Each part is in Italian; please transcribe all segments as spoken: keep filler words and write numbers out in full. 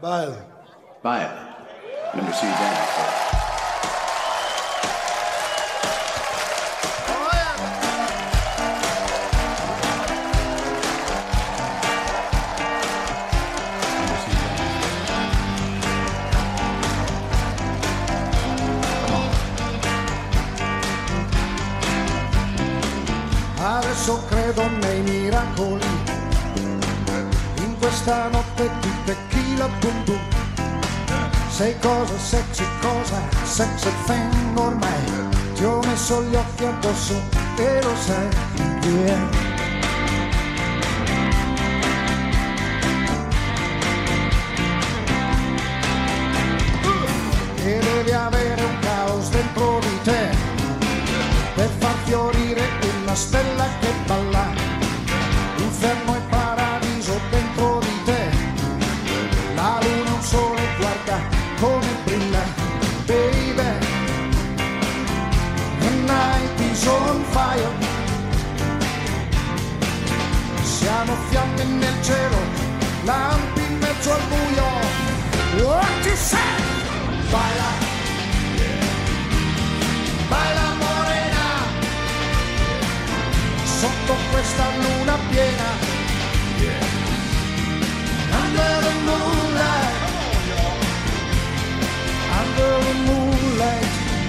Baila. Baila. Never see you dance before. Adesso credo nei miracoli, in questa notte di tequila bum bum. Sei cosa sexy, cosa sex thing ormai. Ti ho messo gli occhi addosso e lo sai, yeah. E devi avere un caos dentro di te per far fiorire una stella che balla. Inferno e paradiso dentro di te. La luna, un sole, guarda come brilla, baby. The night is on fire. Siamo fiamme nel cielo, lampi in mezzo al buio. What you say? Baila, baila morena, sotto questa luna piena, under the moonlight, under the moonlight.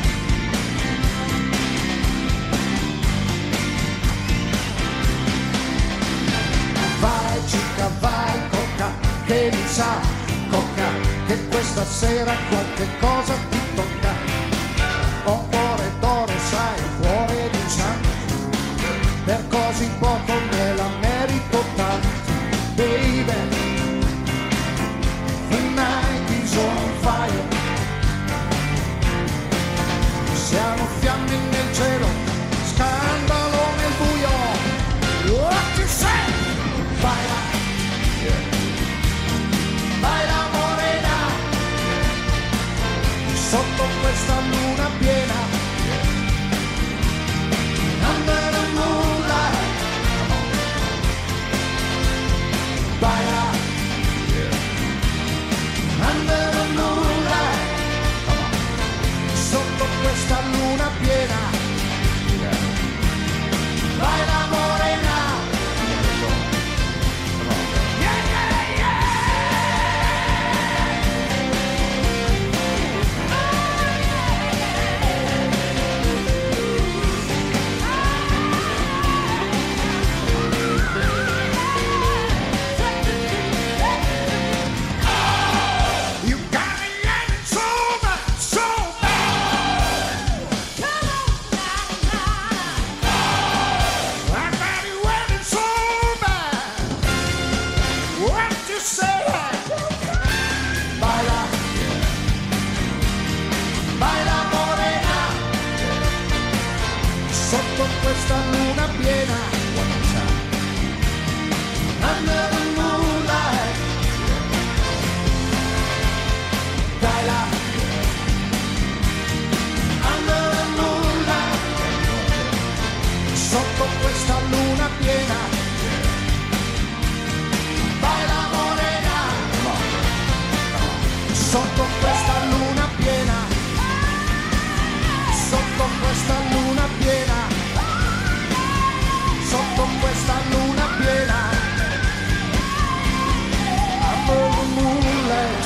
Vai cica, vai coca, che mi sa, coca, che questa sera qualche cosa ti tocca. Ho un cuore d'oro, sai, un cuore di sangue, per così poco me la merito tanto, baby. The night is on fire. Siamo fiamme nel cielo, scandalo nel buio. What you say? Baila, baila morena, sotto questa luna piena, under the moonlight. Baila, under the moonlight, sotto questa luna piena. Baila morena. Questa luna piena, under the moonlight. Baila, under the moonlight, sotto questa luna piena. Baila morena, sotto questa luna piena, sotto questa luna piena, sotto questa luna piena, under the moonlight.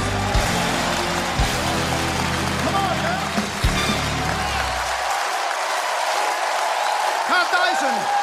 Come on, man. Carl Dyson.